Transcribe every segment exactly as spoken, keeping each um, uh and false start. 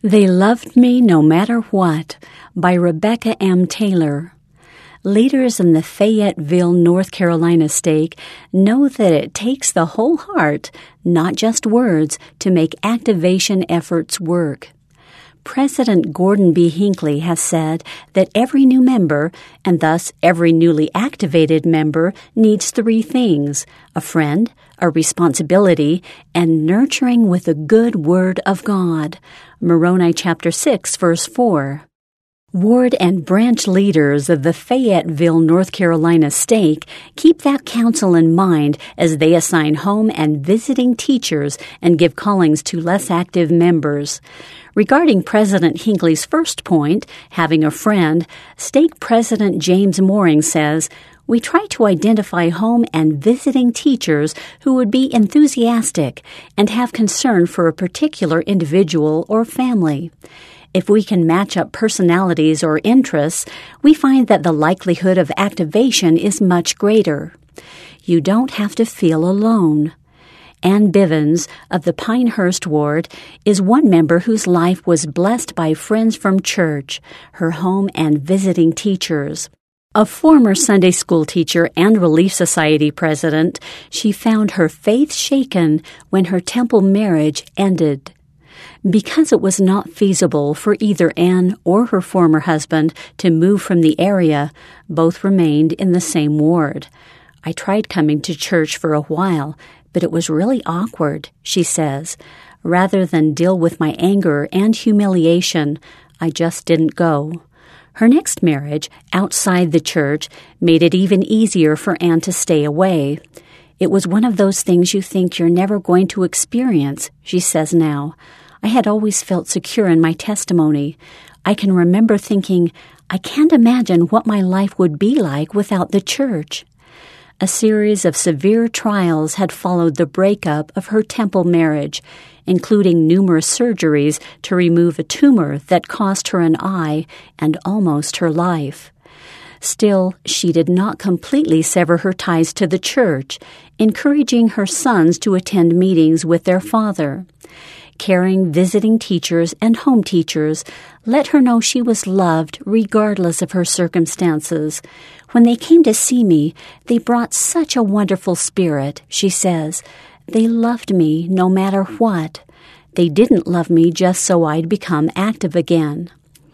They Loved Me No Matter What by Rebecca M. Taylor. Leaders in the Fayetteville, North Carolina stake know that it takes the whole heart, not just words, to make activation efforts work. President Gordon B. Hinckley has said that every new member, and thus every newly activated member, needs three things: a friend, a responsibility, and nurturing with the good word of God. Moroni chapter six, verse four. Ward and branch leaders of the Fayetteville, North Carolina stake keep that counsel in mind as they assign home and visiting teachers and give callings to less active members. Regarding President Hinckley's first point, having a friend, stake President James Mooring says, "We try to identify home and visiting teachers who would be enthusiastic and have concern for a particular individual or family. If we can match up personalities or interests, we find that the likelihood of activation is much greater. You don't have to feel alone." Ann Bivens of the Pinehurst Ward is one member whose life was blessed by friends from church, her home, and visiting teachers. A former Sunday school teacher and Relief Society president, she found her faith shaken when her temple marriage ended. Because it was not feasible for either Ann or her former husband to move from the area, both remained in the same ward. "I tried coming to church for a while, but it was really awkward," she says. "Rather than deal with my anger and humiliation, I just didn't go." Her next marriage, outside the church, made it even easier for Ann to stay away. "It was one of those things you think you're never going to experience," she says now. "I had always felt secure in my testimony. I can remember thinking, I can't imagine what my life would be like without the church." A series of severe trials had followed the breakup of her temple marriage, including numerous surgeries to remove a tumor that cost her an eye and almost her life. Still, she did not completely sever her ties to the church, encouraging her sons to attend meetings with their father. Caring visiting teachers and home teachers let her know she was loved regardless of her circumstances. "When they came to see me, they brought such a wonderful spirit," she says. "They loved me no matter what. They didn't love me just so I'd become active again."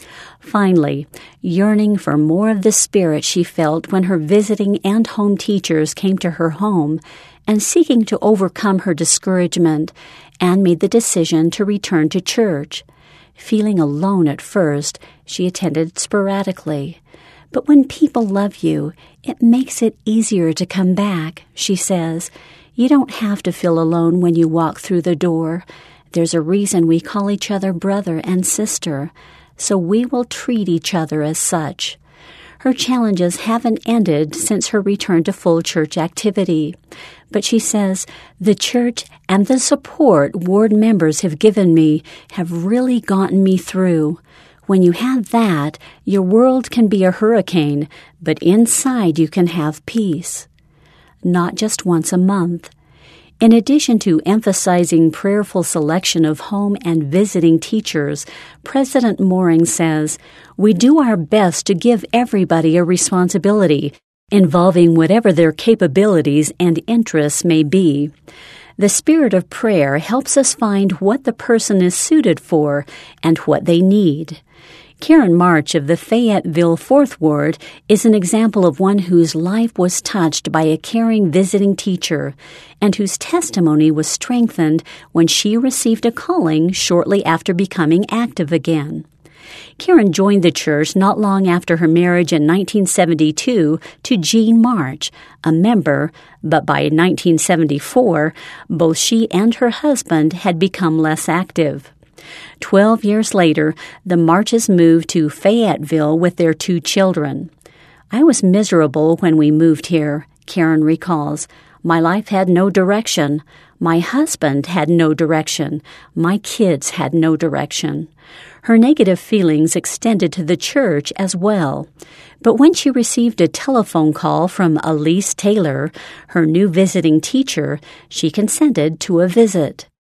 Finally, yearning for more of the spirit she felt when her visiting and home teachers came to her home, and seeking to overcome her discouragement, Ann made the decision to return to church. Feeling alone at first, she attended sporadically. "But when people love you, it makes it easier to come back," she says. "You don't have to feel alone when you walk through the door. There's a reason we call each other brother and sister, so we will treat each other as such." Her challenges haven't ended since her return to full church activity. But she says, "The church and the support ward members have given me have really gotten me through. When you have that, your world can be a hurricane, but inside you can have peace." Not just once a month. In addition to emphasizing prayerful selection of home and visiting teachers, President Mooring says, "We do our best to give everybody a responsibility, involving whatever their capabilities and interests may be. The spirit of prayer helps us find what the person is suited for and what they need." Karen March of the Fayetteville Fourth Ward is an example of one whose life was touched by a caring visiting teacher and whose testimony was strengthened when she received a calling shortly after becoming active again. Karen joined the church not long after her marriage in nineteen seventy-two to Gene March, a member, but by nineteen seventy-four, both she and her husband had become less active. Twelve years later, the Marches moved to Fayetteville with their two children. "I was miserable when we moved here," Karen recalls. "My life had no direction. My husband had no direction. My kids had no direction." Her negative feelings extended to the church as well. But when she received a telephone call from Elise Taylor, her new visiting teacher, she consented to a visit.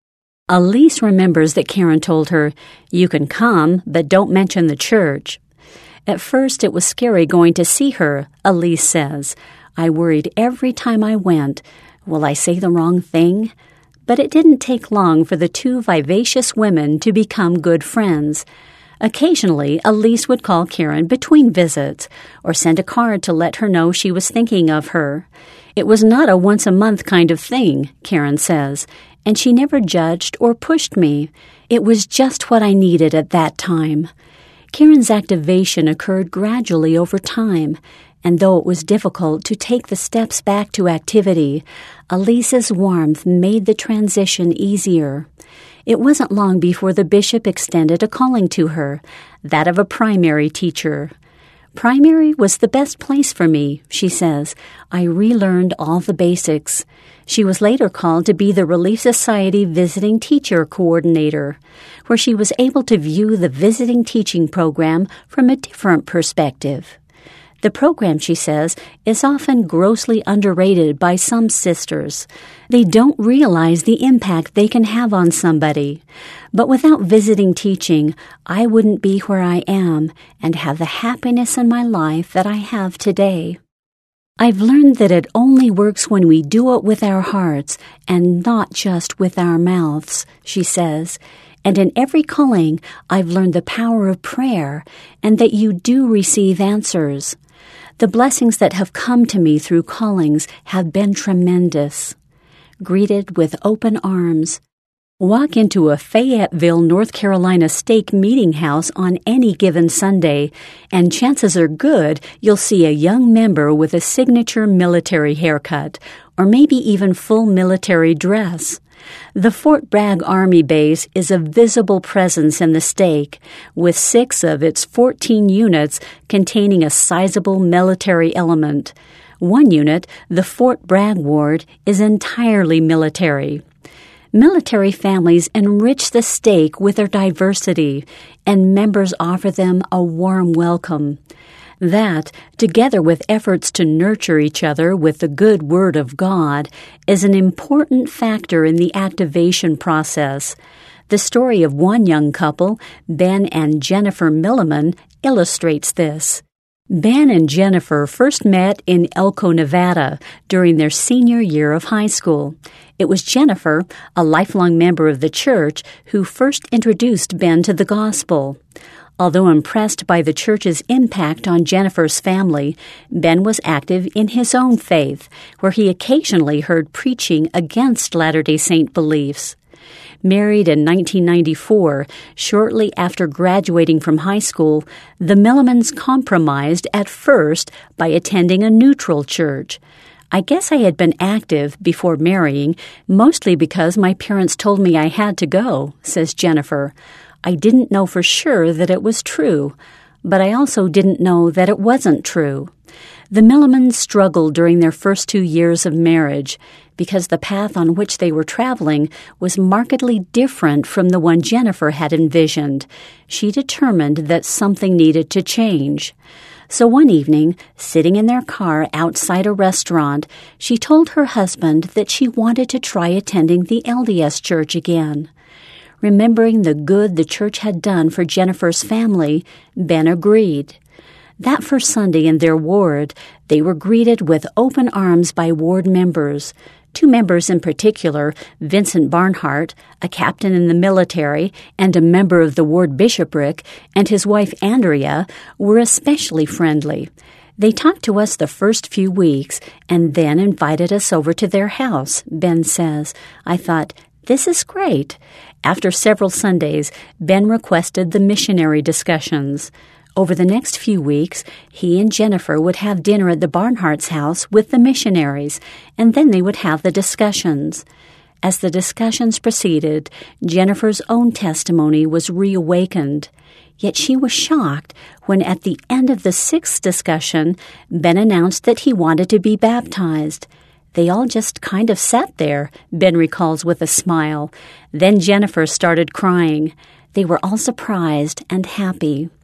Elise remembers that Karen told her, "You can come, but don't mention the church." At first, it was scary going to see her, Elise says. "I worried every time I went. Will I say the wrong thing?" But it didn't take long for the two vivacious women to become good friends. Occasionally, Elise would call Karen between visits or send a card to let her know she was thinking of her. It was not a once-a-month kind of thing, Karen says, and she never judged or pushed me. It was just what I needed at that time. Karen's activation occurred gradually over time, and though it was difficult to take the steps back to activity, Elise's warmth made the transition easier. It wasn't long before the bishop extended a calling to her, that of a primary teacher. Primary was the best place for me, she says. I relearned all the basics. She was later called to be the Relief Society Visiting Teacher Coordinator, where she was able to view the visiting teaching program from a different perspective. The program, she says, is often grossly underrated by some sisters. They don't realize the impact they can have on somebody. But without visiting teaching, I wouldn't be where I am and have the happiness in my life that I have today. I've learned that it only works when we do it with our hearts and not just with our mouths, she says. And in every calling, I've learned the power of prayer and that you do receive answers. The blessings that have come to me through callings have been tremendous. Greeted with open arms. Walk into a Fayetteville, North Carolina steak meeting house on any given Sunday, and chances are good you'll see a young member with a signature military haircut, or maybe even full military dress. The Fort Bragg Army Base is a visible presence in the steak, with six of its fourteen units containing a sizable military element. One unit, the Fort Bragg Ward, is entirely military. Military families enrich the steak with their diversity, and members offer them a warm welcome. That, together with efforts to nurture each other with the good word of God, is an important factor in the activation process. The story of one young couple, Ben and Jennifer Milliman, illustrates this. Ben and Jennifer first met in Elko, Nevada, during their senior year of high school. It was Jennifer, a lifelong member of the church, who first introduced Ben to the gospel. Although impressed by the church's impact on Jennifer's family, Ben was active in his own faith, where he occasionally heard preaching against Latter-day Saint beliefs. Married in nineteen ninety-four, shortly after graduating from high school, the Millimans compromised at first by attending a neutral church. I guess I had been active before marrying, mostly because my parents told me I had to go, says Jennifer. I didn't know for sure that it was true, but I also didn't know that it wasn't true. The Millimans struggled during their first two years of marriage because the path on which they were traveling was markedly different from the one Jennifer had envisioned. She determined that something needed to change. So one evening, sitting in their car outside a restaurant, she told her husband that she wanted to try attending the L D S church again. Remembering the good the church had done for Jennifer's family, Ben agreed. That first Sunday in their ward, they were greeted with open arms by ward members. Two members in particular, Vincent Barnhart, a captain in the military and a member of the ward bishopric, and his wife Andrea, were especially friendly. They talked to us the first few weeks and then invited us over to their house, Ben says. I thought, this is great. After several Sundays, Ben requested the missionary discussions. Over the next few weeks, he and Jennifer would have dinner at the Barnhart's house with the missionaries, and then they would have the discussions. As the discussions proceeded, Jennifer's own testimony was reawakened. Yet she was shocked when at the end of the sixth discussion, Ben announced that he wanted to be baptized. They all just kind of sat there, Ben recalls with a smile. Then Jennifer started crying. They were all surprised and happy.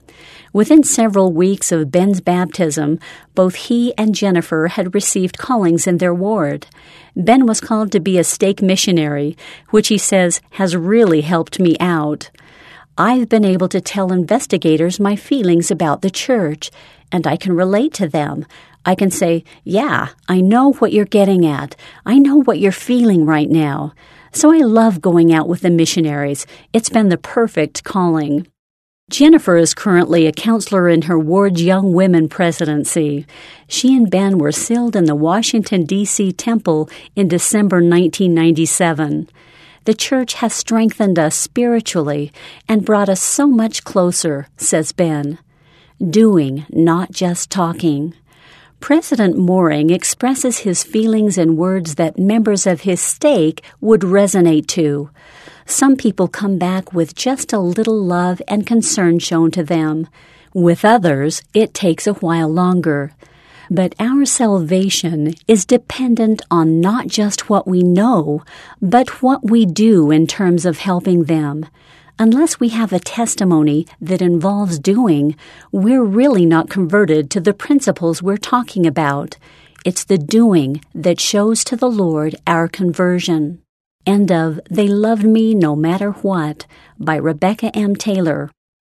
Within several weeks of Ben's baptism, both he and Jennifer had received callings in their ward. Ben was called to be a stake missionary, which he says has really helped me out. I've been able to tell investigators my feelings about the church, and I can relate to them. I can say, yeah, I know what you're getting at. I know what you're feeling right now. So I love going out with the missionaries. It's been the perfect calling. Jennifer is currently a counselor in her ward's Young Women presidency. She and Ben were sealed in the Washington, D C temple in December nineteen ninety-seven. The church has strengthened us spiritually and brought us so much closer, says Ben. Doing, not just talking. President Mooring expresses his feelings in words that members of his stake would resonate to. Some people come back with just a little love and concern shown to them. With others, it takes a while longer. But our salvation is dependent on not just what we know, but what we do in terms of helping them. Unless we have a testimony that involves doing, we're really not converted to the principles we're talking about. It's the doing that shows to the Lord our conversion. End of They Loved Me No Matter What by Rebecca M. Taylor.